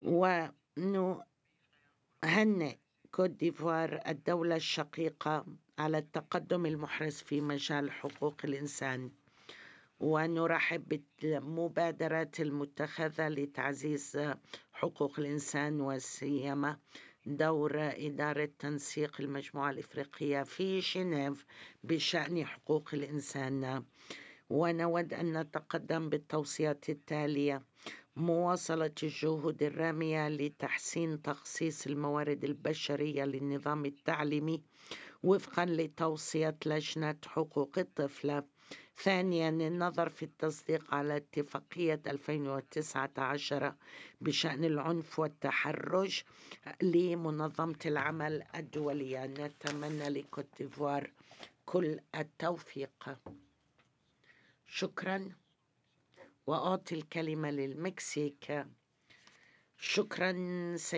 ونهنئ كوت ديفوار الدولة الشقيقة على التقدم المحرز في مجال حقوق الإنسان، ونرحب بالمبادرات المتخذة لتعزيز حقوق الإنسان، وسيما دور إدارة تنسيق المجموعة الإفريقية في جنيف بشأن حقوق الإنسان. ونود أن نتقدم بالتوصيات التالية: مواصلة الجهود الرامية لتحسين تخصيص الموارد البشرية للنظام التعليمي وفقا لتوصية لجنة حقوق الطفل. ثانيا، النظر في التصديق على اتفاقية 2019 بشأن العنف والتحرش لمنظمة العمل الدولية. نتمنى لكوت ديفوار كل التوفيق. شكرا. وأعطي الكلمة للمكسيك. شكرا.